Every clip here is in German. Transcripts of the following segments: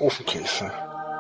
Ofenkäse.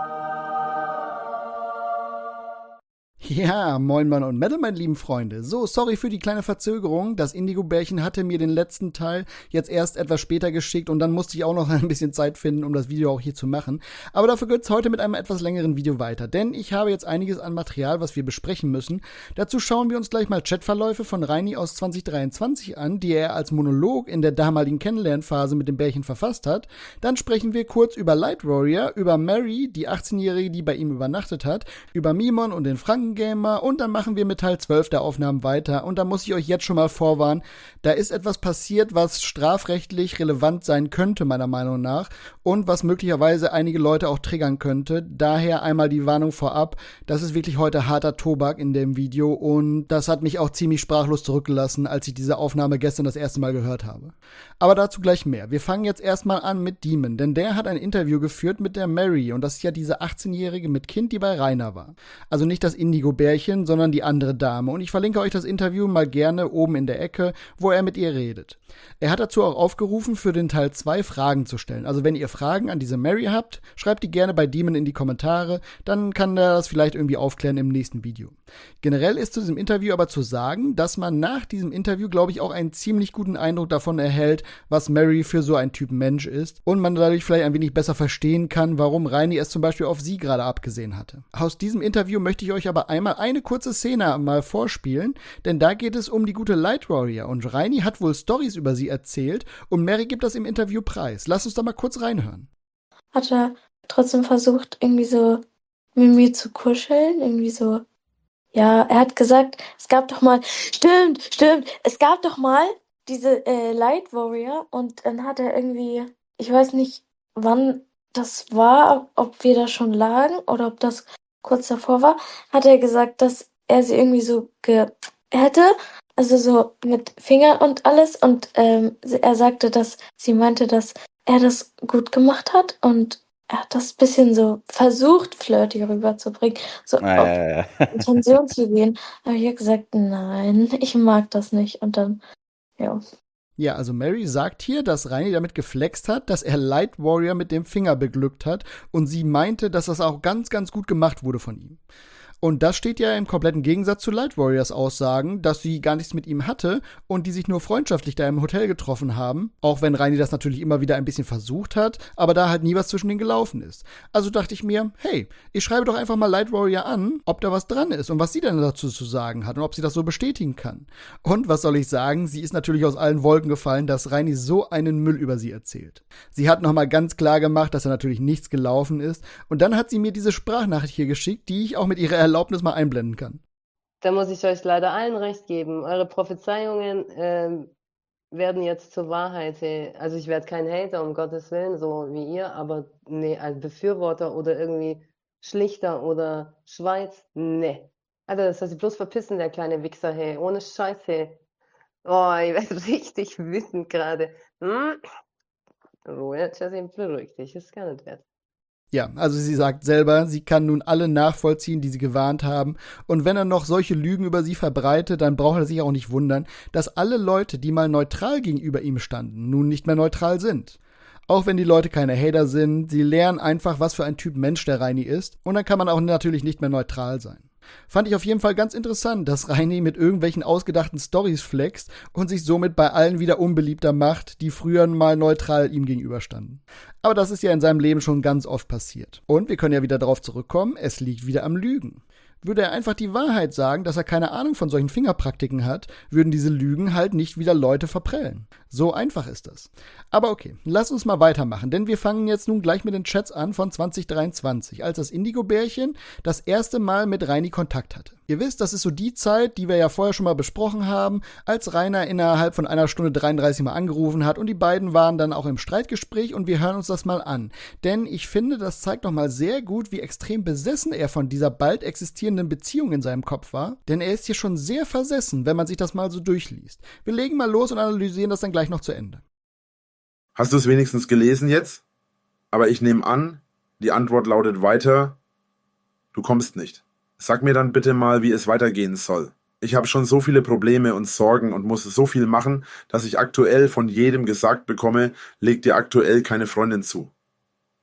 Ja, moin Mann und Metal, meine lieben Freunde. So, sorry für die kleine Verzögerung. Das Indigo-Bärchen hatte mir den letzten Teil jetzt erst etwas später geschickt und dann musste ich auch noch ein bisschen Zeit finden, um das Video auch hier zu machen. Aber dafür geht's heute mit einem etwas längeren Video weiter, denn ich habe jetzt einiges an Material, was wir besprechen müssen. Dazu schauen wir uns gleich mal Chatverläufe von Reini aus 2023 an, die er als Monolog in der damaligen Kennenlernphase mit dem Bärchen verfasst hat. Dann sprechen wir kurz über Light Warrior, über Mary, die 18-Jährige, die bei ihm übernachtet hat, über Mimon und den Frankengamer und dann machen wir mit Teil 12 der Aufnahmen weiter und da muss ich euch jetzt schon mal vorwarnen, da ist etwas passiert, was strafrechtlich relevant sein könnte, meiner Meinung nach, und was möglicherweise einige Leute auch triggern könnte. Daher einmal die Warnung vorab, das ist wirklich heute harter Tobak in dem Video und das hat mich auch ziemlich sprachlos zurückgelassen, als ich diese Aufnahme gestern das erste Mal gehört habe. Aber dazu gleich mehr. Wir fangen jetzt erstmal an mit Demon, denn der hat ein Interview geführt mit der Mary und das ist ja diese 18-Jährige mit Kind, die bei Rainer war. Also nicht das Indigo-Bärchen, sondern die andere Dame. Und ich verlinke euch das Interview mal gerne oben in der Ecke, wo er mit ihr redet. Er hat dazu auch aufgerufen, für den Teil 2 Fragen zu stellen. Also wenn ihr Fragen an diese Mary habt, schreibt die gerne bei Demon in die Kommentare, dann kann er das vielleicht irgendwie aufklären im nächsten Video. Generell ist zu diesem Interview aber zu sagen, dass man nach diesem Interview, glaube ich, auch einen ziemlich guten Eindruck davon erhält, was Mary für so ein Typ Mensch ist und man dadurch vielleicht ein wenig besser verstehen kann, warum Reini es zum Beispiel auf sie gerade abgesehen hatte. Aus diesem Interview möchte ich euch aber einmal eine kurze Szene mal vorspielen, denn da geht es um die gute Light Warrior und Reini hat wohl Storys über sie erzählt und Mary gibt das im Interview preis. Lass uns da mal kurz reinhören. Hat er trotzdem versucht, irgendwie so mit mir zu kuscheln, irgendwie so. Ja, er hat gesagt, es gab doch mal, stimmt, es gab doch mal diese Light Warrior und dann hat er irgendwie, ich weiß nicht, wann das war, ob wir da schon lagen oder ob das kurz davor war, hat er gesagt, dass er sie irgendwie so hätte, also so mit Fingern und alles und er sagte, dass sie meinte, dass er das gut gemacht hat und er hat das bisschen so versucht, flirty rüberzubringen, so auf Intention zu gehen. Aber ich habe gesagt, nein, ich mag das nicht. Und dann, ja. Ja, also Mary sagt hier, dass Reini damit geflext hat, dass er Light Warrior mit dem Finger beglückt hat und sie meinte, dass das auch ganz, ganz gut gemacht wurde von ihm. Und das steht ja im kompletten Gegensatz zu Light Warriors Aussagen, dass sie gar nichts mit ihm hatte und die sich nur freundschaftlich da im Hotel getroffen haben. Auch wenn Reini das natürlich immer wieder ein bisschen versucht hat, aber da halt nie was zwischen denen gelaufen ist. Also dachte ich mir, hey, ich schreibe doch einfach mal Light Warrior an, ob da was dran ist und was sie denn dazu zu sagen hat und ob sie das so bestätigen kann. Und was soll ich sagen, sie ist natürlich aus allen Wolken gefallen, dass Reini so einen Müll über sie erzählt. Sie hat nochmal ganz klar gemacht, dass da natürlich nichts gelaufen ist und dann hat sie mir diese Sprachnachricht hier geschickt, die ich auch mit ihrer Erlaubnis mal einblenden kann. Da muss ich euch leider allen recht geben. Eure Prophezeiungen werden jetzt zur Wahrheit. Also ich werde kein Hater, um Gottes Willen, so wie ihr, aber nee, als Befürworter oder irgendwie Schlichter oder Schweiz, nee. Alter, das soll sich bloß verpissen, der kleine Wichser, hey. Ohne Scheiß, hey. Oh, ich werde richtig wütend gerade. Ruhe, Jessie, beruhig dich, ist gar nicht wert. Ja, also sie sagt selber, sie kann nun alle nachvollziehen, die sie gewarnt haben. Und wenn er noch solche Lügen über sie verbreitet, dann braucht er sich auch nicht wundern, dass alle Leute, die mal neutral gegenüber ihm standen, nun nicht mehr neutral sind. Auch wenn die Leute keine Hater sind, sie lernen einfach, was für ein Typ Mensch der Reini ist. Und dann kann man auch natürlich nicht mehr neutral sein. Fand ich auf jeden Fall ganz interessant, dass Reini mit irgendwelchen ausgedachten Storys flext und sich somit bei allen wieder unbeliebter macht, die früher mal neutral ihm gegenüberstanden. Aber das ist ja in seinem Leben schon ganz oft passiert. Und wir können ja wieder darauf zurückkommen, es liegt wieder am Lügen. Würde er einfach die Wahrheit sagen, dass er keine Ahnung von solchen Fingerpraktiken hat, würden diese Lügen halt nicht wieder Leute verprellen. So einfach ist das. Aber okay, lass uns mal weitermachen, denn wir fangen jetzt nun gleich mit den Chats an von 2023, als das Indigo-Bärchen das erste Mal mit Reini Kontakt hatte. Ihr wisst, das ist so die Zeit, die wir ja vorher schon mal besprochen haben, als Rainer innerhalb von 1 Stunde 33 Mal angerufen hat und die beiden waren dann auch im Streitgespräch und wir hören uns das mal an. Denn ich finde, das zeigt nochmal sehr gut, wie extrem besessen er von dieser bald existierenden Beziehung in seinem Kopf war. Denn er ist hier schon sehr versessen, wenn man sich das mal so durchliest. Wir legen mal los und analysieren das dann gleich noch zu Ende. Hast du es wenigstens gelesen jetzt? Aber ich nehme an, die Antwort lautet weiter, du kommst nicht. Sag mir dann bitte mal, wie es weitergehen soll. Ich habe schon so viele Probleme und Sorgen und muss so viel machen, dass ich aktuell von jedem gesagt bekomme, leg dir aktuell keine Freundin zu.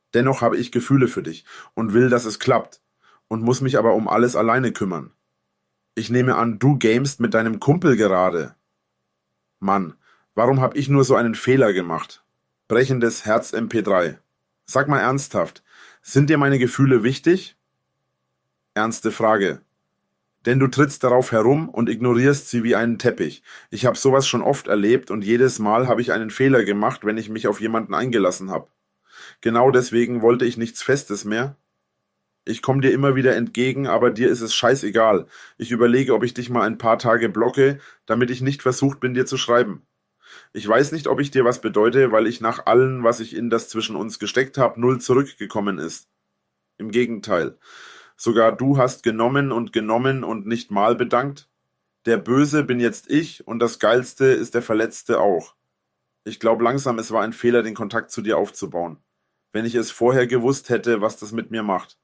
Dennoch habe ich Gefühle für dich und will, dass es klappt und muss mich aber um alles alleine kümmern. Ich nehme an, du gamest mit deinem Kumpel gerade. Mann, warum habe ich nur so einen Fehler gemacht? Brechendes Herz MP3. Sag mal ernsthaft, sind dir meine Gefühle wichtig? Ernste Frage. Denn du trittst darauf herum und ignorierst sie wie einen Teppich. Ich habe sowas schon oft erlebt und jedes Mal habe ich einen Fehler gemacht, wenn ich mich auf jemanden eingelassen habe. Genau deswegen wollte ich nichts Festes mehr. Ich komme dir immer wieder entgegen, aber dir ist es scheißegal. Ich überlege, ob ich dich mal ein paar Tage blocke, damit ich nicht versucht bin, dir zu schreiben. Ich weiß nicht, ob ich dir was bedeute, weil ich nach allem, was ich in das zwischen uns gesteckt habe, null zurückgekommen ist. Im Gegenteil. Sogar du hast genommen und nicht mal bedankt. Der Böse bin jetzt ich und das Geilste ist der Verletzte auch. Ich glaube langsam, es war ein Fehler, den Kontakt zu dir aufzubauen. Wenn ich es vorher gewusst hätte, was das mit mir macht.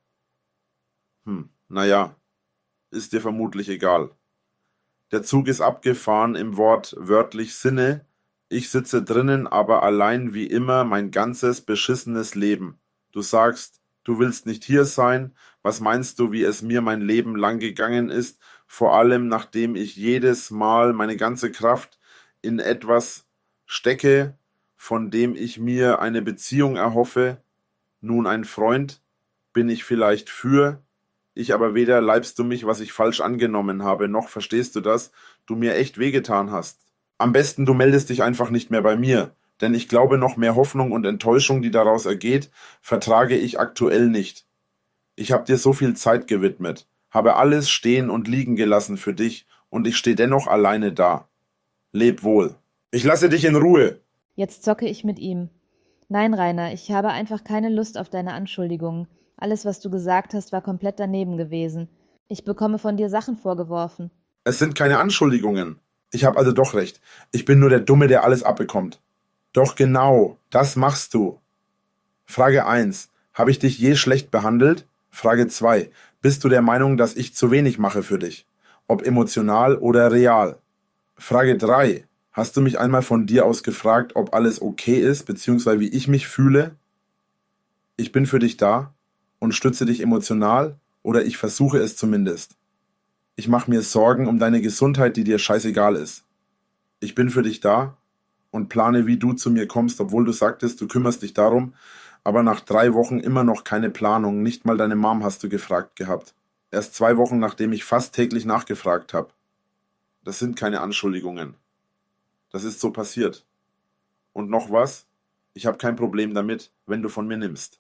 Naja, ist dir vermutlich egal. Der Zug ist abgefahren im wortwörtlich Sinne. Ich sitze drinnen, aber allein wie immer mein ganzes beschissenes Leben. Du sagst, du willst nicht hier sein. Was meinst du, wie es mir mein Leben lang gegangen ist? Vor allem, nachdem ich jedes Mal meine ganze Kraft in etwas stecke, von dem ich mir eine Beziehung erhoffe. Nun ein Freund, bin ich vielleicht für. Ich aber weder leibst du mich, was ich falsch angenommen habe, noch verstehst du das, du mir echt wehgetan hast. Am besten du meldest dich einfach nicht mehr bei mir, denn ich glaube, noch mehr Hoffnung und Enttäuschung, die daraus ergeht, vertrage ich aktuell nicht. Ich habe dir so viel Zeit gewidmet, habe alles stehen und liegen gelassen für dich und ich stehe dennoch alleine da. Leb wohl. Ich lasse dich in Ruhe. Jetzt zocke ich mit ihm. Nein, Rainer, ich habe einfach keine Lust auf deine Anschuldigungen. Alles, was du gesagt hast, war komplett daneben gewesen. Ich bekomme von dir Sachen vorgeworfen. Es sind keine Anschuldigungen. Ich habe also doch recht. Ich bin nur der Dumme, der alles abbekommt. Doch genau, das machst du. Frage 1. Habe ich dich je schlecht behandelt? Frage 2. Bist du der Meinung, dass ich zu wenig mache für dich? Ob emotional oder real? Frage 3. Hast du mich einmal von dir aus gefragt, ob alles okay ist, beziehungsweise wie ich mich fühle? Ich bin für dich da und stütze dich emotional, oder ich versuche es zumindest. Ich mache mir Sorgen um deine Gesundheit, die dir scheißegal ist. Ich bin für dich da und plane, wie du zu mir kommst, obwohl du sagtest, du kümmerst dich darum, aber nach 3 Wochen immer noch keine Planung, nicht mal deine Mom hast du gefragt gehabt. Erst 2 Wochen, nachdem ich fast täglich nachgefragt habe. Das sind keine Anschuldigungen. Das ist so passiert. Und noch was? Ich habe kein Problem damit, wenn du von mir nimmst.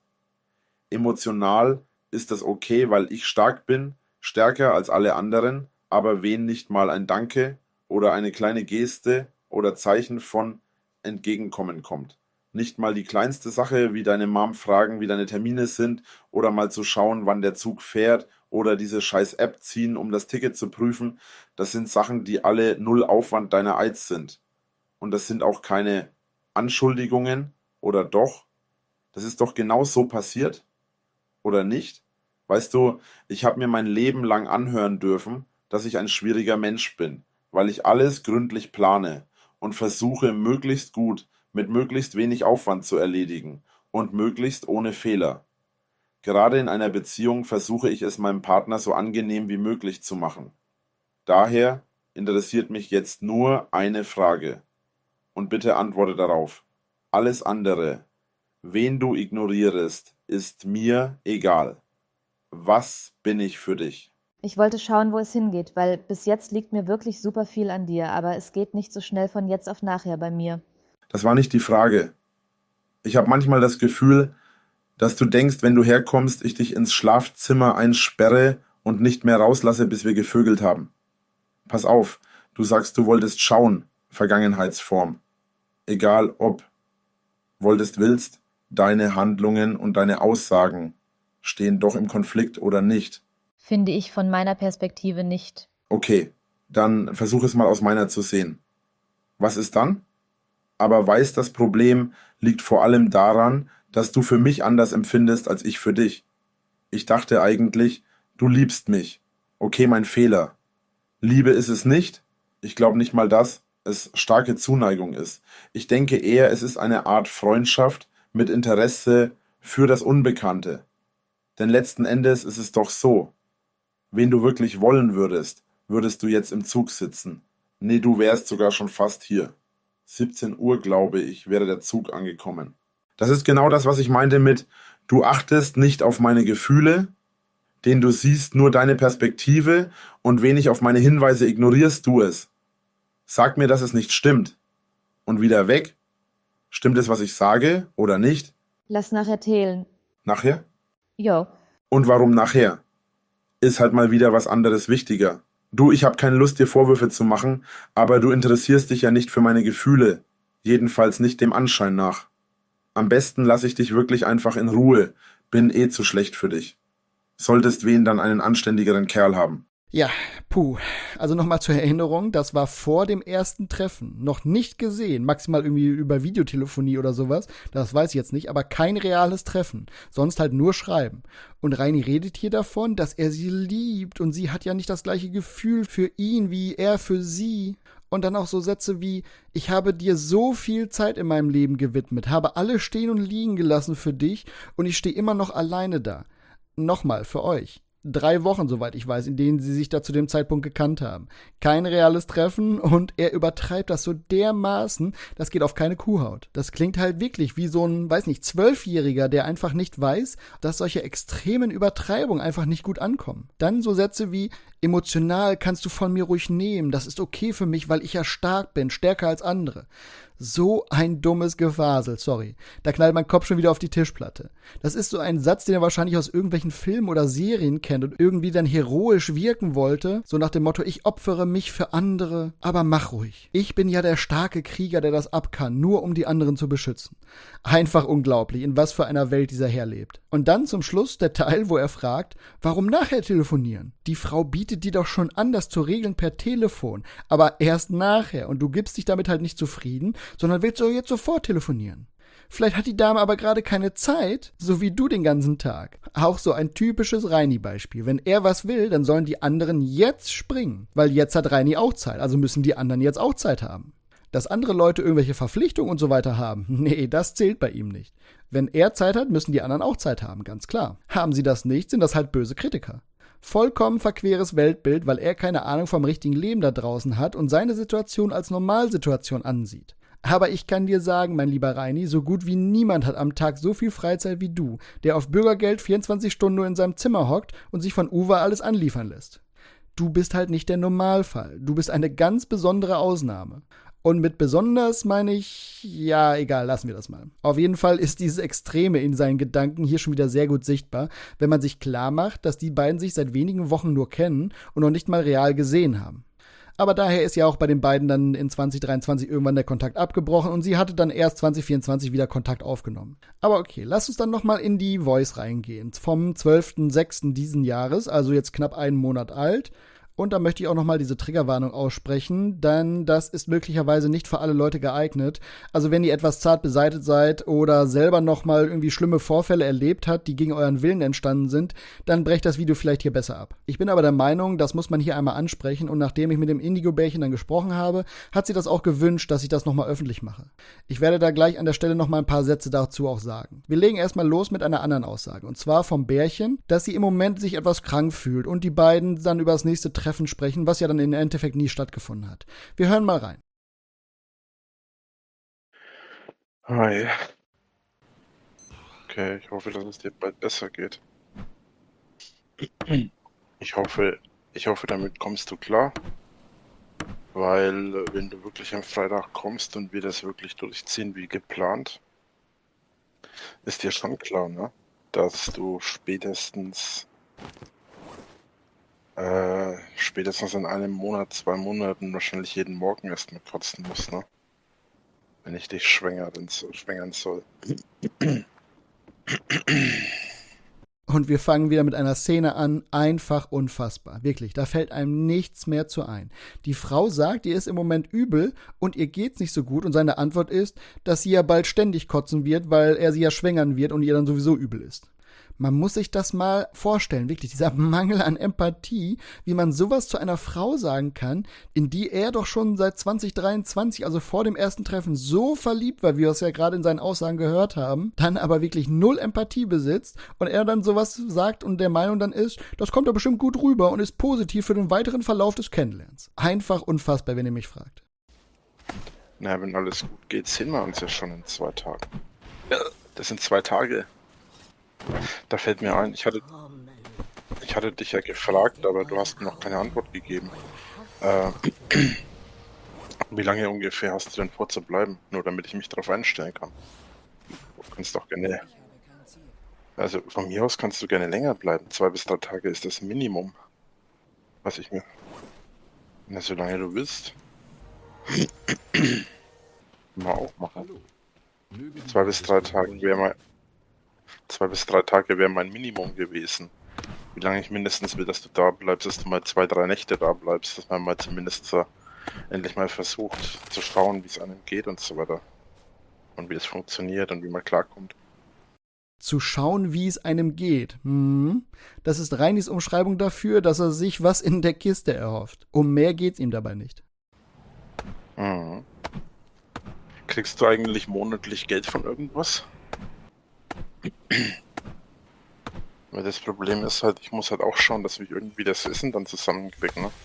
Emotional ist das okay, weil ich stark bin, stärker als alle anderen, aber wen nicht mal ein Danke oder eine kleine Geste oder Zeichen von Entgegenkommen kommt. Nicht mal die kleinste Sache, wie deine Mom fragen, wie deine Termine sind oder mal zu schauen, wann der Zug fährt oder diese scheiß App ziehen, um das Ticket zu prüfen. Das sind Sachen, die alle null Aufwand deinerseits sind. Und das sind auch keine Anschuldigungen, oder doch? Das ist doch genau so passiert. Oder nicht? Weißt du, ich habe mir mein Leben lang anhören dürfen, dass ich ein schwieriger Mensch bin, weil ich alles gründlich plane und versuche, möglichst gut, mit möglichst wenig Aufwand zu erledigen und möglichst ohne Fehler. Gerade in einer Beziehung versuche ich es meinem Partner so angenehm wie möglich zu machen. Daher interessiert mich jetzt nur eine Frage. Und bitte antworte darauf. Alles andere, wen du ignorierst, ist mir egal. Was bin ich für dich? Ich wollte schauen, wo es hingeht, weil bis jetzt liegt mir wirklich super viel an dir, aber es geht nicht so schnell von jetzt auf nachher bei mir. Das war nicht die Frage. Ich habe manchmal das Gefühl, dass du denkst, wenn du herkommst, ich dich ins Schlafzimmer einsperre und nicht mehr rauslasse, bis wir gevögelt haben. Pass auf, du sagst, du wolltest schauen, Vergangenheitsform. Egal ob, wolltest, willst, deine Handlungen und deine Aussagen stehen doch im Konflikt oder nicht. Finde ich von meiner Perspektive nicht. Okay, dann versuch es mal aus meiner zu sehen. Was ist dann? Aber weiß, das Problem liegt vor allem daran, dass du für mich anders empfindest als ich für dich. Ich dachte eigentlich, du liebst mich. Okay, mein Fehler. Liebe ist es nicht. Ich glaube nicht mal, dass es starke Zuneigung ist. Ich denke eher, es ist eine Art Freundschaft mit Interesse für das Unbekannte. Denn letzten Endes ist es doch so, wen du wirklich wollen würdest, würdest du jetzt im Zug sitzen. Nee, du wärst sogar schon fast hier. 17 Uhr, glaube ich, wäre der Zug angekommen. Das ist genau das, was ich meinte mit, du achtest nicht auf meine Gefühle, den du siehst nur deine Perspektive und wenig auf meine Hinweise ignorierst du es. Sag mir, dass es nicht stimmt. Und wieder weg. Stimmt es, was ich sage oder nicht? Lass nachher teilen. Nachher? Jo. Und warum nachher? Ist halt mal wieder was anderes wichtiger. Du, ich habe keine Lust, dir Vorwürfe zu machen, aber du interessierst dich ja nicht für meine Gefühle. Jedenfalls nicht dem Anschein nach. Am besten lasse ich dich wirklich einfach in Ruhe. Bin eh zu schlecht für dich. Solltest wen dann einen anständigeren Kerl haben. Ja, puh. Also nochmal zur Erinnerung, das war vor dem ersten Treffen. Noch nicht gesehen, maximal irgendwie über Videotelefonie oder sowas. Das weiß ich jetzt nicht, aber kein reales Treffen. Sonst halt nur schreiben. Und Reini redet hier davon, dass er sie liebt und sie hat ja nicht das gleiche Gefühl für ihn wie er für sie. Und dann auch so Sätze wie, ich habe dir so viel Zeit in meinem Leben gewidmet, habe alle stehen und liegen gelassen für dich und ich stehe immer noch alleine da. Nochmal, für euch. 3 Wochen, soweit ich weiß, in denen sie sich da zu dem Zeitpunkt gekannt haben. Kein reales Treffen und er übertreibt das so dermaßen, das geht auf keine Kuhhaut. Das klingt halt wirklich wie so ein, weiß nicht, 12-Jähriger, der einfach nicht weiß, dass solche extremen Übertreibungen einfach nicht gut ankommen. Dann so Sätze wie, emotional kannst du von mir ruhig nehmen, das ist okay für mich, weil ich ja stark bin, stärker als andere. So ein dummes Gefasel, sorry. Da knallt mein Kopf schon wieder auf die Tischplatte. Das ist so ein Satz, den er wahrscheinlich aus irgendwelchen Filmen oder Serien kennt und irgendwie dann heroisch wirken wollte, so nach dem Motto, ich opfere mich für andere, aber mach ruhig. Ich bin ja der starke Krieger, der das ab kann, nur um die anderen zu beschützen. Einfach unglaublich, in was für einer Welt dieser Herr lebt. Und dann zum Schluss der Teil, wo er fragt, warum nachher telefonieren? Die Frau bietet dir doch schon an, das zu regeln per Telefon, aber erst nachher und du gibst dich damit halt nicht zufrieden, sondern willst du jetzt sofort telefonieren. Vielleicht hat die Dame aber gerade keine Zeit, so wie du den ganzen Tag. Auch so ein typisches Reini-Beispiel. Wenn er was will, dann sollen die anderen jetzt springen, weil jetzt hat Reini auch Zeit, also müssen die anderen jetzt auch Zeit haben. Dass andere Leute irgendwelche Verpflichtungen und so weiter haben, nee, das zählt bei ihm nicht. Wenn er Zeit hat, müssen die anderen auch Zeit haben, ganz klar. Haben sie das nicht, sind das halt böse Kritiker. Vollkommen verqueres Weltbild, weil er keine Ahnung vom richtigen Leben da draußen hat und seine Situation als Normalsituation ansieht. Aber ich kann dir sagen, mein lieber Reini, so gut wie niemand hat am Tag so viel Freizeit wie du, der auf Bürgergeld 24 Stunden nur in seinem Zimmer hockt und sich von Uwe alles anliefern lässt. Du bist halt nicht der Normalfall. Du bist eine ganz besondere Ausnahme. Und mit besonders meine ich, ja, egal, lassen wir das mal. Auf jeden Fall ist dieses Extreme in seinen Gedanken hier schon wieder sehr gut sichtbar, wenn man sich klar macht, dass die beiden sich seit wenigen Wochen nur kennen und noch nicht mal real gesehen haben. Aber daher ist ja auch bei den beiden dann in 2023 irgendwann der Kontakt abgebrochen und sie hatte dann erst 2024 wieder Kontakt aufgenommen. Aber okay, lass uns dann nochmal in die Voice reingehen. Vom 12.06. diesen Jahres, also jetzt knapp einen Monat alt. Und da möchte ich auch nochmal diese Triggerwarnung aussprechen, denn das ist möglicherweise nicht für alle Leute geeignet. Also wenn ihr etwas zart beseitet seid oder selber nochmal irgendwie schlimme Vorfälle erlebt habt, die gegen euren Willen entstanden sind, dann brecht das Video vielleicht hier besser ab. Ich bin aber der Meinung, das muss man hier einmal ansprechen und nachdem ich mit dem Indigo-Bärchen dann gesprochen habe, hat sie das auch gewünscht, dass ich das nochmal öffentlich mache. Ich werde da gleich an der Stelle nochmal ein paar Sätze dazu auch sagen. Wir legen erstmal los mit einer anderen Aussage und zwar vom Bärchen, dass sie im Moment sich etwas krank fühlt und die beiden dann über das nächste Treffen sprechen, was ja dann im Endeffekt nie stattgefunden hat. Wir hören mal rein. Hi. Okay, ich hoffe, dass es dir bald besser geht. Ich hoffe, damit kommst du klar. Weil, wenn du wirklich am Freitag kommst und wir das wirklich durchziehen wie geplant, ist dir schon klar, ne? Dass du spätestens in einem Monat, 2 Monaten wahrscheinlich jeden Morgen erstmal kotzen musst, ne? Wenn ich dich schwängern soll. Und wir fangen wieder mit einer Szene an, einfach unfassbar. Wirklich, da fällt einem nichts mehr zu ein. Die Frau sagt, ihr ist im Moment übel und ihr geht's nicht so gut und seine Antwort ist, dass sie ja bald ständig kotzen wird, weil er sie ja schwängern wird und ihr dann sowieso übel ist. Man muss sich das mal vorstellen, wirklich, dieser Mangel an Empathie, wie man sowas zu einer Frau sagen kann, in die er doch schon seit 2023, also vor dem ersten Treffen, so verliebt war, wie wir es ja gerade in seinen Aussagen gehört haben, dann aber wirklich null Empathie besitzt und er dann sowas sagt und der Meinung dann ist, das kommt doch bestimmt gut rüber und ist positiv für den weiteren Verlauf des Kennenlernens. Einfach unfassbar, wenn ihr mich fragt. Na, wenn alles gut geht, sehen wir uns ja schon in 2 Tagen. Ja, das sind 2 Tage. Da fällt mir ein, ich hatte dich ja gefragt, aber du hast mir noch keine Antwort gegeben. Wie lange ungefähr hast du denn vor zu bleiben? Nur damit ich mich darauf einstellen kann. Du kannst doch gerne... Also von mir aus kannst du gerne länger bleiben. 2 bis 3 Tage ist das Minimum, was ich mir... Na, solange du willst. Mal auch machen. 2 bis 3 Tage wäre mein... 2 bis 3 Tage wäre mein Minimum gewesen. Wie lange ich mindestens will, dass du da bleibst, dass du mal 2, 3 Nächte da bleibst, dass man mal zumindest so endlich mal versucht zu schauen, wie es einem geht und so weiter. Und wie es funktioniert und wie man klarkommt. Zu schauen, wie es einem geht. Das ist Reinis Umschreibung dafür, dass er sich was in der Kiste erhofft. Um mehr geht's ihm dabei nicht. Mhm. Kriegst du eigentlich monatlich Geld von irgendwas? Weil das Problem ist halt, ich muss halt auch schauen, dass ich irgendwie das Essen dann zusammenkriege, ne?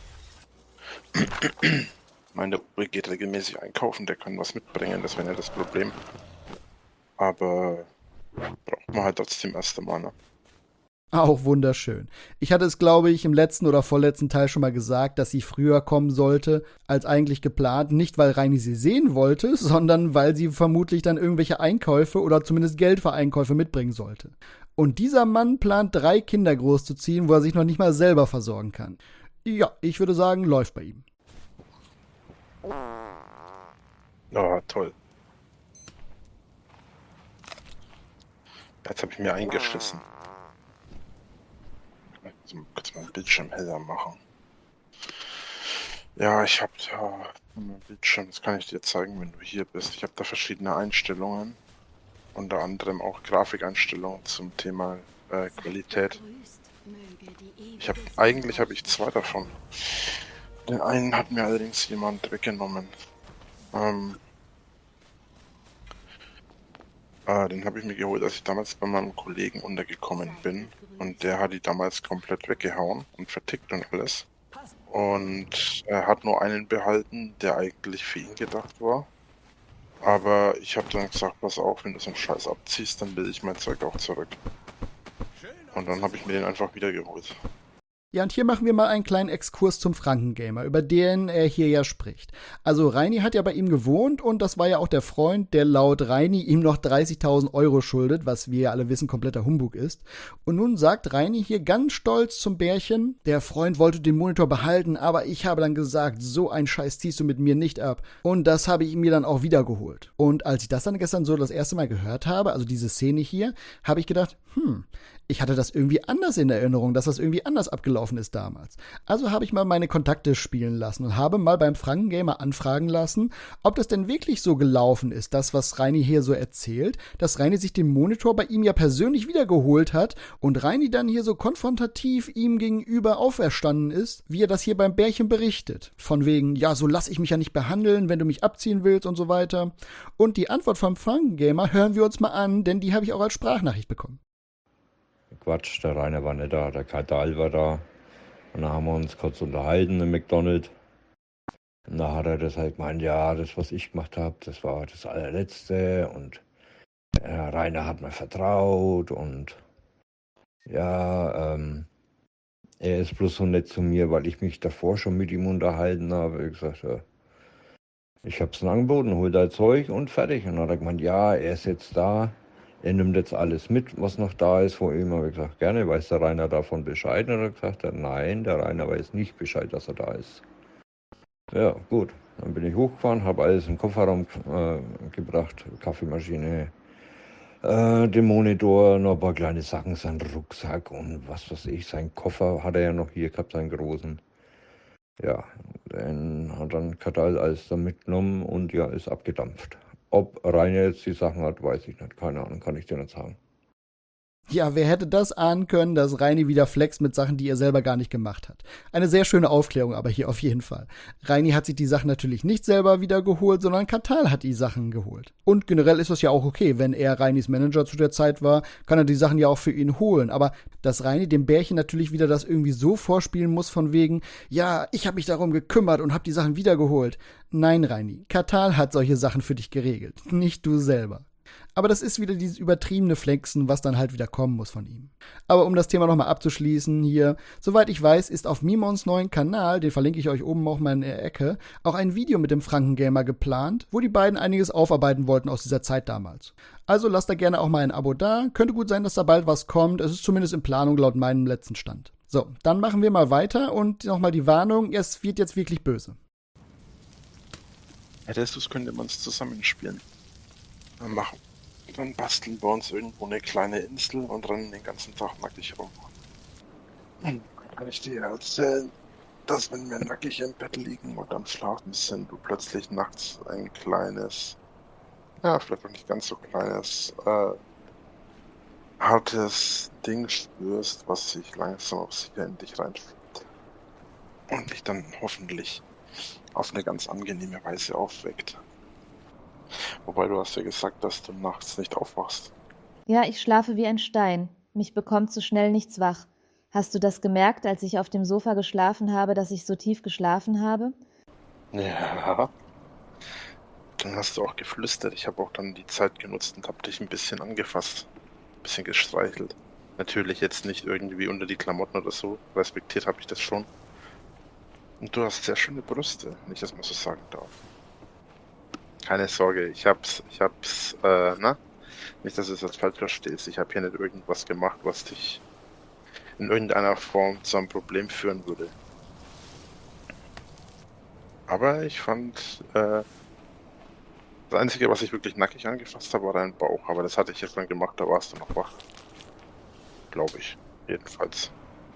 Meine Uwe geht regelmäßig einkaufen, der kann was mitbringen, das wäre ja das Problem. Aber braucht man halt trotzdem erst einmal, ne? Auch wunderschön. Ich hatte es, glaube ich, im letzten oder vorletzten Teil schon mal gesagt, dass sie früher kommen sollte, als eigentlich geplant. Nicht, weil Reini sie sehen wollte, sondern weil sie vermutlich dann irgendwelche Einkäufe oder zumindest Geld für Einkäufe mitbringen sollte. Und dieser Mann plant 3 Kinder großzuziehen, wo er sich noch nicht mal selber versorgen kann. Ja, ich würde sagen, läuft bei ihm. Ja, toll. Jetzt habe ich mir eingeschissen. Ich muss kurz meinen Bildschirm heller machen. Ja, ich habe da mein Bildschirm, das kann ich dir zeigen, wenn du hier bist. Ich habe da verschiedene Einstellungen. Unter anderem auch Grafikeinstellungen zum Thema Qualität. Eigentlich habe ich 2 davon. Den einen hat mir allerdings jemand weggenommen. Den habe ich mir geholt, als ich damals bei meinem Kollegen untergekommen bin. Und der hat die damals komplett weggehauen und vertickt und alles. Und er hat nur einen behalten, der eigentlich für ihn gedacht war. Aber ich habe dann gesagt, pass auf, wenn du so einen Scheiß abziehst, dann will ich mein Zeug auch zurück. Und dann habe ich mir den einfach wieder geholt. Ja, und hier machen wir mal einen kleinen Exkurs zum Frankengamer, über den er hier ja spricht. Also Reini hat ja bei ihm gewohnt und das war ja auch der Freund, der laut Reini ihm noch 30.000 Euro schuldet, was wir ja alle wissen kompletter Humbug ist. Und nun sagt Reini hier ganz stolz zum Bärchen, der Freund wollte den Monitor behalten, aber ich habe dann gesagt, so ein Scheiß ziehst du mit mir nicht ab. Und das habe ich mir dann auch wiedergeholt. Und als ich das dann gestern so das erste Mal gehört habe, also diese Szene hier, habe ich gedacht, ich hatte das irgendwie anders in Erinnerung, dass das irgendwie anders abgelaufen ist damals. Also habe ich mal meine Kontakte spielen lassen und habe mal beim Frankengamer anfragen lassen, ob das denn wirklich so gelaufen ist, das, was Reini hier so erzählt, dass Reini sich den Monitor bei ihm ja persönlich wiedergeholt hat und Reini dann hier so konfrontativ ihm gegenüber auferstanden ist, wie er das hier beim Bärchen berichtet. Von wegen, ja, so lass ich mich ja nicht behandeln, wenn du mich abziehen willst und so weiter. Und die Antwort vom Frankengamer hören wir uns mal an, denn die habe ich auch als Sprachnachricht bekommen. Quatsch, der Rainer war nicht da, der Kadal war da. Und dann haben wir uns kurz unterhalten im McDonald's. Und da hat er das halt gemeint, ja, das, was ich gemacht habe, das war das allerletzte. Und Rainer hat mir vertraut und ja, er ist bloß so nett zu mir, weil ich mich davor schon mit ihm unterhalten habe. Ich gesagt, ja, ich habe es ihm angeboten, hol dein Zeug und fertig. Und dann hat er gemeint, ja, er ist jetzt da. Er nimmt jetzt alles mit, was noch da ist vor ihm. Habe ich gesagt, gerne, weiß der Rainer davon Bescheid? Und er hat gesagt, nein, der Rainer weiß nicht Bescheid, dass er da ist. Ja, gut. Dann bin ich hochgefahren, habe alles in den Kofferraum gebracht, Kaffeemaschine, den Monitor, noch ein paar kleine Sachen, seinen Rucksack und was weiß ich, seinen Koffer hat er ja noch hier gehabt, seinen großen. Ja, den hat dann Kadal alles da mitgenommen und ja, ist abgedampft. Ob Rainer jetzt die Sachen hat, weiß ich nicht. Keine Ahnung, kann ich dir nicht sagen. Ja, wer hätte das ahnen können, dass Reini wieder flext mit Sachen, die er selber gar nicht gemacht hat. Eine sehr schöne Aufklärung aber hier auf jeden Fall. Reini hat sich die Sachen natürlich nicht selber wieder geholt, sondern Katal hat die Sachen geholt. Und generell ist das ja auch okay, wenn er Reinis Manager zu der Zeit war, kann er die Sachen ja auch für ihn holen. Aber dass Reini dem Bärchen natürlich wieder das irgendwie so vorspielen muss von wegen, ja, ich habe mich darum gekümmert und habe die Sachen wiedergeholt. Nein, Reini, Katal hat solche Sachen für dich geregelt, nicht du selber. Aber das ist wieder dieses übertriebene Flexen, was dann halt wieder kommen muss von ihm. Aber um das Thema nochmal abzuschließen hier, soweit ich weiß, ist auf Mimons neuen Kanal, den verlinke ich euch oben auch mal in der Ecke, auch ein Video mit dem Frankengamer geplant, wo die beiden einiges aufarbeiten wollten aus dieser Zeit damals. Also lasst da gerne auch mal ein Abo da, könnte gut sein, dass da bald was kommt, es ist zumindest in Planung laut meinem letzten Stand. So, dann machen wir mal weiter und nochmal die Warnung, es wird jetzt wirklich böse. Hättest du es, könnte man es zusammenspielen. Dann machen. Dann basteln wir uns irgendwo eine kleine Insel und rennen den ganzen Tag nackig rum. Dann kann ich dir erzählen, dass wenn wir nackig im Bett liegen und am Schlafen sind, du plötzlich nachts ein kleines, ja, vielleicht auch nicht ganz so kleines, hartes Ding spürst, was sich langsam auf sicher in dich reinfühlt. Und dich dann hoffentlich auf eine ganz angenehme Weise aufweckt. Wobei du hast ja gesagt, dass du nachts nicht aufwachst. Ja, ich schlafe wie ein Stein. Mich bekommt so schnell nichts wach. Hast du das gemerkt, als ich auf dem Sofa geschlafen habe, dass ich so tief geschlafen habe? Ja. Dann hast du auch geflüstert. Ich habe auch dann die Zeit genutzt und habe dich ein bisschen angefasst. Ein bisschen gestreichelt. Natürlich jetzt nicht irgendwie unter die Klamotten oder so. Respektiert habe ich das schon. Und du hast sehr schöne Brüste, wenn ich das mal so sagen darf. Keine Sorge, ich hab's, nicht, dass du es als falsch verstehst. Ich habe hier nicht irgendwas gemacht, was dich in irgendeiner Form zu einem Problem führen würde. Aber ich fand, das Einzige, was ich wirklich nackig angefasst habe, war dein Bauch. Aber das hatte ich jetzt dann gemacht, da warst du noch wach. Glaube ich, jedenfalls.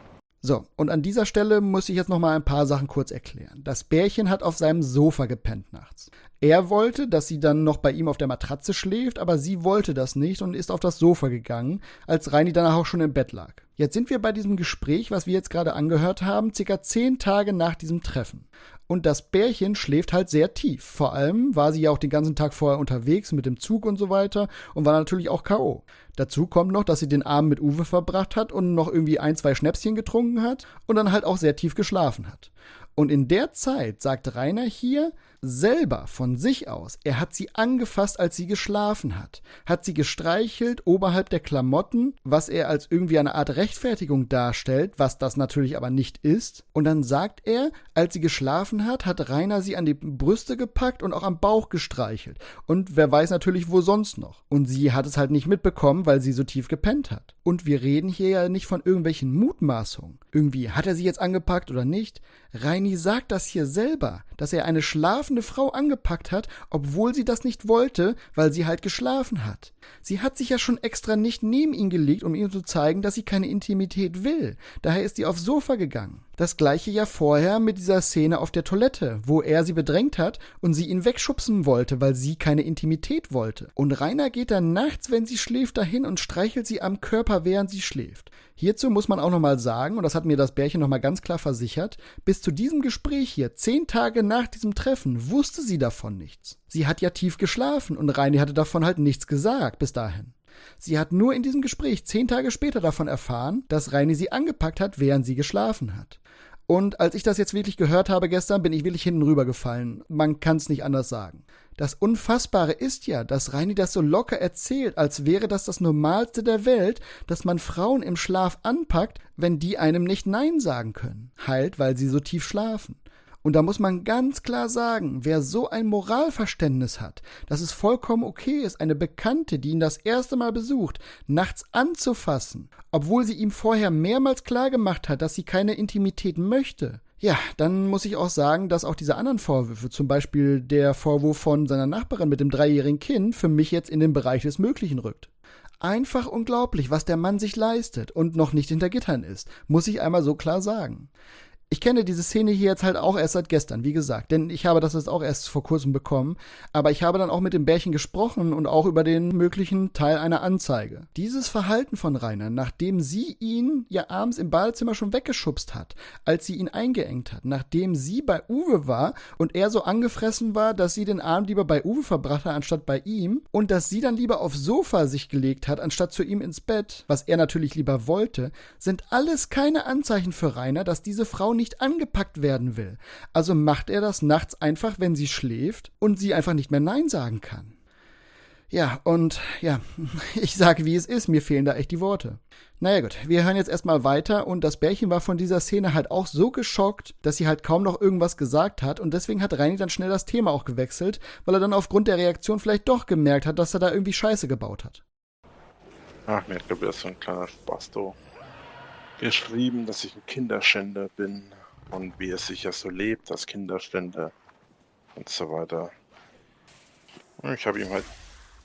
So, und an dieser Stelle muss ich jetzt noch mal ein paar Sachen kurz erklären. Das Bärchen hat auf seinem Sofa gepennt nachts. Er wollte, dass sie dann noch bei ihm auf der Matratze schläft, aber sie wollte das nicht und ist auf das Sofa gegangen, als Reini danach auch schon im Bett lag. Jetzt sind wir bei diesem Gespräch, was wir jetzt gerade angehört haben, ca. 10 Tage nach diesem Treffen. Und das Bärchen schläft halt sehr tief. Vor allem war sie ja auch den ganzen Tag vorher unterwegs mit dem Zug und so weiter und war natürlich auch K.O. Dazu kommt noch, dass sie den Abend mit Uwe verbracht hat und noch irgendwie 1, 2 Schnäpschen getrunken hat und dann halt auch sehr tief geschlafen hat. Und in der Zeit sagt Rainer hier selber von sich aus, er hat sie angefasst, als sie geschlafen hat sie gestreichelt oberhalb der Klamotten, was er als irgendwie eine Art Rechtfertigung darstellt, was das natürlich aber nicht ist. Und dann sagt er, als sie geschlafen hat Rainer sie an die Brüste gepackt und auch am Bauch gestreichelt. Und wer weiß natürlich, wo sonst noch. Und sie hat es halt nicht mitbekommen, weil sie so tief gepennt hat. Und wir reden hier ja nicht von irgendwelchen Mutmaßungen. Irgendwie, hat er sie jetzt angepackt oder nicht? Reini sagt das hier selber, dass er eine schlafende Frau angepackt hat, obwohl sie das nicht wollte, weil sie halt geschlafen hat. Sie hat sich ja schon extra nicht neben ihn gelegt, um ihm zu zeigen, dass sie keine Intimität will. Daher ist sie aufs Sofa gegangen. Das gleiche ja vorher mit dieser Szene auf der Toilette, wo er sie bedrängt hat und sie ihn wegschubsen wollte, weil sie keine Intimität wollte. Und Rainer geht dann nachts, wenn sie schläft, dahin und streichelt sie am Körper, während sie schläft. Hierzu muss man auch nochmal sagen, und das hat mir das Bärchen nochmal ganz klar versichert, bis zu diesem Gespräch hier, 10 Tage nach diesem Treffen, wusste sie davon nichts. Sie hat ja tief geschlafen und Reini hatte davon halt nichts gesagt bis dahin. Sie hat nur in diesem Gespräch 10 Tage später davon erfahren, dass Reini sie angepackt hat, während sie geschlafen hat. Und als ich das jetzt wirklich gehört habe gestern, bin ich wirklich hinten rübergefallen. Man kann es nicht anders sagen. Das Unfassbare ist ja, dass Reini das so locker erzählt, als wäre das Normalste der Welt, dass man Frauen im Schlaf anpackt, wenn die einem nicht Nein sagen können. Halt, weil sie so tief schlafen. Und da muss man ganz klar sagen, wer so ein Moralverständnis hat, dass es vollkommen okay ist, eine Bekannte, die ihn das erste Mal besucht, nachts anzufassen, obwohl sie ihm vorher mehrmals klargemacht hat, dass sie keine Intimität möchte. Ja, dann muss ich auch sagen, dass auch diese anderen Vorwürfe, zum Beispiel der Vorwurf von seiner Nachbarin mit dem 3-jährigen Kind, für mich jetzt in den Bereich des Möglichen rückt. Einfach unglaublich, was der Mann sich leistet und noch nicht hinter Gittern ist, muss ich einmal so klar sagen. Ich kenne diese Szene hier jetzt halt auch erst seit gestern, wie gesagt, denn ich habe das jetzt auch erst vor kurzem bekommen, aber ich habe dann auch mit dem Bärchen gesprochen und auch über den möglichen Teil einer Anzeige. Dieses Verhalten von Rainer, nachdem sie ihn ja abends im Badezimmer schon weggeschubst hat, als sie ihn eingeengt hat, nachdem sie bei Uwe war und er so angefressen war, dass sie den Abend lieber bei Uwe verbracht hat, anstatt bei ihm, und dass sie dann lieber aufs Sofa sich gelegt hat, anstatt zu ihm ins Bett, was er natürlich lieber wollte, sind alles keine Anzeichen für Rainer, dass diese Frau nicht angepackt werden will. Also macht er das nachts einfach, wenn sie schläft und sie einfach nicht mehr Nein sagen kann. Ja, und ja, ich sage, wie es ist, mir fehlen da echt die Worte. Naja gut, wir hören jetzt erstmal weiter und das Bärchen war von dieser Szene halt auch so geschockt, dass sie halt kaum noch irgendwas gesagt hat und deswegen hat Reini dann schnell das Thema auch gewechselt, weil er dann aufgrund der Reaktion vielleicht doch gemerkt hat, dass er da irgendwie Scheiße gebaut hat. Ach, mir hat, glaube ich, so ein kleiner Spasto geschrieben, dass ich ein Kinderschänder bin und wie es sich ja so lebt als Kinderschänder und so weiter. Und ich habe ihm halt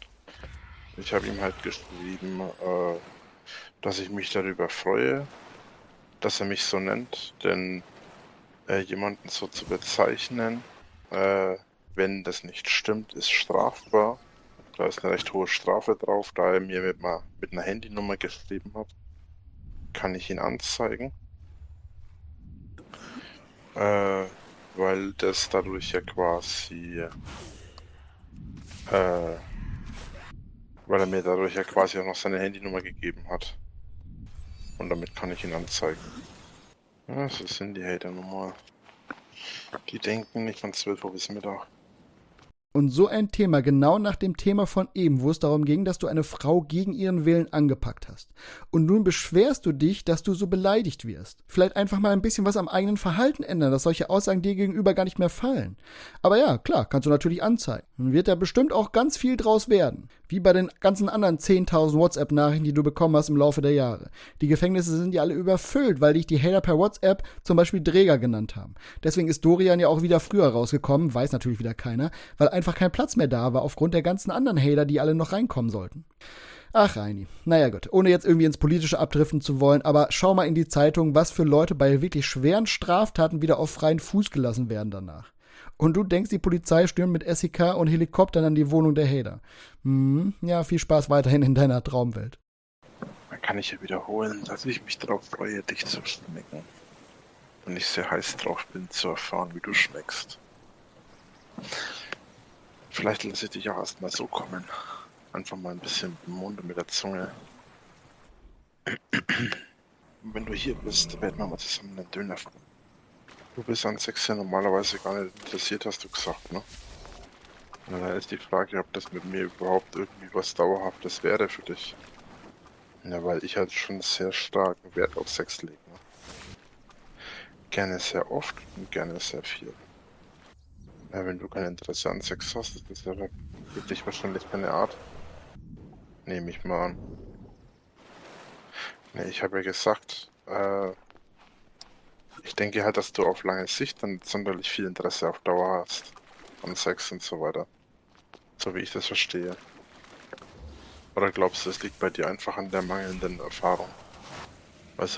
geschrieben, dass ich mich darüber freue, dass er mich so nennt, denn jemanden so zu bezeichnen, wenn das nicht stimmt, ist strafbar. Da ist eine recht hohe Strafe drauf, da er mir mit einer Handynummer geschrieben hat, kann ich ihn anzeigen. Weil das dadurch ja quasi, weil er mir dadurch ja quasi auch noch seine Handynummer gegeben hat. Und damit kann ich ihn anzeigen. Ja, so sind die Hater normal. Die denken nicht von 12 Uhr bis Mittag. Und so ein Thema, genau nach dem Thema von eben, wo es darum ging, dass du eine Frau gegen ihren Willen angepackt hast. Und nun beschwerst du dich, dass du so beleidigt wirst. Vielleicht einfach mal ein bisschen was am eigenen Verhalten ändern, dass solche Aussagen dir gegenüber gar nicht mehr fallen. Aber ja, klar, kannst du natürlich anzeigen. Dann wird da bestimmt auch ganz viel draus werden. Wie bei den ganzen anderen 10.000 WhatsApp-Nachrichten, die du bekommen hast im Laufe der Jahre. Die Gefängnisse sind ja alle überfüllt, weil dich die Hater per WhatsApp zum Beispiel Träger genannt haben. Deswegen ist Dorian ja auch wieder früher rausgekommen, weiß natürlich wieder keiner, weil einfach kein Platz mehr da war aufgrund der ganzen anderen Hater, die alle noch reinkommen sollten. Ach, Reini. Naja gut, ohne jetzt irgendwie ins Politische abdriften zu wollen, aber schau mal in die Zeitung, was für Leute bei wirklich schweren Straftaten wieder auf freien Fuß gelassen werden danach. Und du denkst, die Polizei stürmt mit SEK und Helikoptern an die Wohnung der Hater. Ja, viel Spaß weiterhin in deiner Traumwelt. Dann kann ich ja wiederholen, dass ich mich darauf freue, dich zu schmecken. Und ich sehr heiß drauf bin, zu erfahren, wie du schmeckst. Vielleicht lasse ich dich auch erstmal so kommen. Einfach mal ein bisschen mit dem Mund und mit der Zunge. Und wenn du hier bist, werden wir mal zusammen einen Döner fahren. Du bist an Sex ja normalerweise gar nicht interessiert, hast du gesagt, ne? Und da ist die Frage, ob das mit mir überhaupt irgendwie was Dauerhaftes wäre für dich. Ja, weil ich halt schon sehr starken Wert auf Sex lege, ne? Gerne sehr oft und gerne sehr viel. Ja, wenn du kein Interesse an Sex hast, ist das ja wirklich wahrscheinlich keine Art. Nehme ich mal an. Ne, ich habe ja gesagt, ich denke halt, dass du auf lange Sicht dann sonderlich viel Interesse auf Dauer hast. An Sex und so weiter. So wie ich das verstehe. Oder glaubst du, es liegt bei dir einfach an der mangelnden Erfahrung? Weil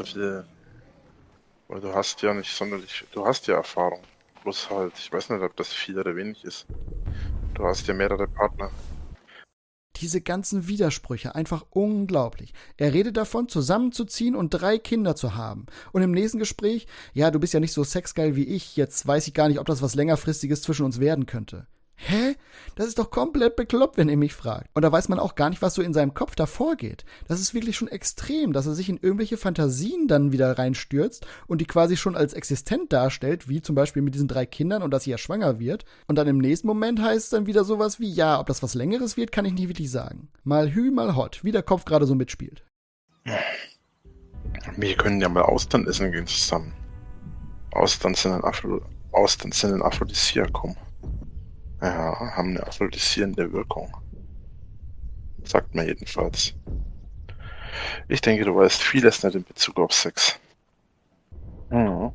du hast ja nicht sonderlich, du hast ja Erfahrung. Bloß halt, ich weiß nicht, ob das viel oder wenig ist. Du hast ja mehrere Partner. Diese ganzen Widersprüche, einfach unglaublich. Er redet davon, zusammenzuziehen und 3 Kinder zu haben. Und im nächsten Gespräch, ja, du bist ja nicht so sexgeil wie ich, jetzt weiß ich gar nicht, ob das was längerfristiges zwischen uns werden könnte. Hä? Das ist doch komplett bekloppt, wenn ihr mich fragt. Und da weiß man auch gar nicht, was so in seinem Kopf da vorgeht. Das ist wirklich schon extrem, dass er sich in irgendwelche Fantasien dann wieder reinstürzt und die quasi schon als existent darstellt, wie zum Beispiel mit diesen 3 Kindern und dass sie ja schwanger wird. Und dann im nächsten Moment heißt es dann wieder sowas wie, ja, ob das was Längeres wird, kann ich nicht wirklich sagen. Mal hü, mal hot, wie der Kopf gerade so mitspielt. Wir können ja mal Austern essen gehen zusammen. Austern sind ein Aphrodisiakum. Ja, haben eine aphrodisierende Wirkung. Sagt man jedenfalls. Ich denke, du weißt vieles nicht in Bezug auf Sex. Mhm.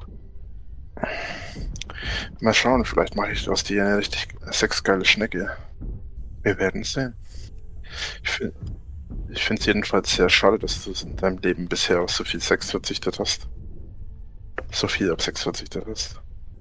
Mal schauen, vielleicht mache ich aus dir eine richtig sexgeile Schnecke. Wir werden sehen. Ich finde es jedenfalls sehr schade, dass du in deinem Leben bisher auf so viel Sex verzichtet hast. Sophie, ab 6 wird sich das ist.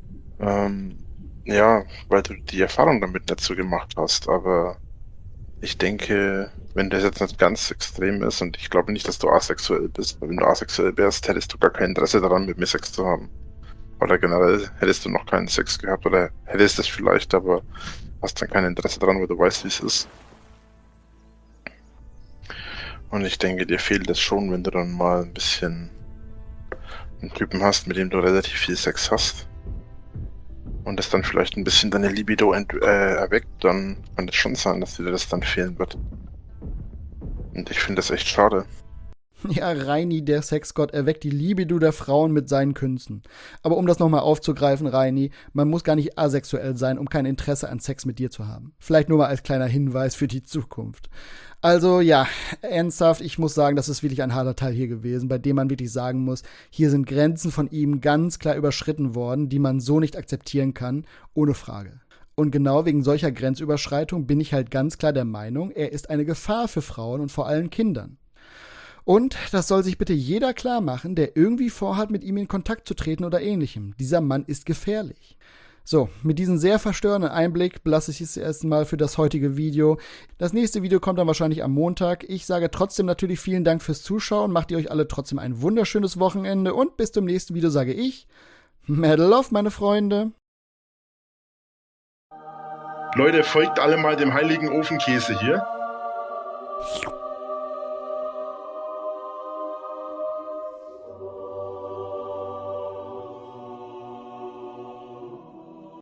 Ja, weil du die Erfahrung damit nicht so gemacht hast, aber ich denke, wenn das jetzt nicht ganz extrem ist, und ich glaube nicht, dass du asexuell bist, weil wenn du asexuell wärst, hättest du gar kein Interesse daran, mit mir Sex zu haben. Oder generell hättest du noch keinen Sex gehabt, oder hättest es vielleicht, aber hast dann kein Interesse daran, weil du weißt, wie es ist. Und ich denke, dir fehlt es schon, wenn du dann mal ein bisschen einen Typen hast, mit dem du relativ viel Sex hast. Und das dann vielleicht ein bisschen deine Libido erweckt, dann kann es schon sein, dass dir das dann fehlen wird. Und ich finde das echt schade. Ja, Reini, der Sexgott, erweckt die Libido der Frauen mit seinen Künsten. Aber um das nochmal aufzugreifen, Reini, man muss gar nicht asexuell sein, um kein Interesse an Sex mit dir zu haben. Vielleicht nur mal als kleiner Hinweis für die Zukunft. Also ja, ernsthaft, ich muss sagen, das ist wirklich ein harter Teil hier gewesen, bei dem man wirklich sagen muss, hier sind Grenzen von ihm ganz klar überschritten worden, die man so nicht akzeptieren kann, ohne Frage. Und genau wegen solcher Grenzüberschreitung bin ich halt ganz klar der Meinung, er ist eine Gefahr für Frauen und vor allem Kindern. Und das soll sich bitte jeder klar machen, der irgendwie vorhat, mit ihm in Kontakt zu treten oder ähnlichem. Dieser Mann ist gefährlich. So, mit diesem sehr verstörenden Einblick belasse ich es erstmal für das heutige Video. Das nächste Video kommt dann wahrscheinlich am Montag. Ich sage trotzdem natürlich vielen Dank fürs Zuschauen. Macht ihr euch alle trotzdem ein wunderschönes Wochenende. Und bis zum nächsten Video sage ich, Medal of, meine Freunde. Leute, folgt alle mal dem heiligen Ofenkäse hier.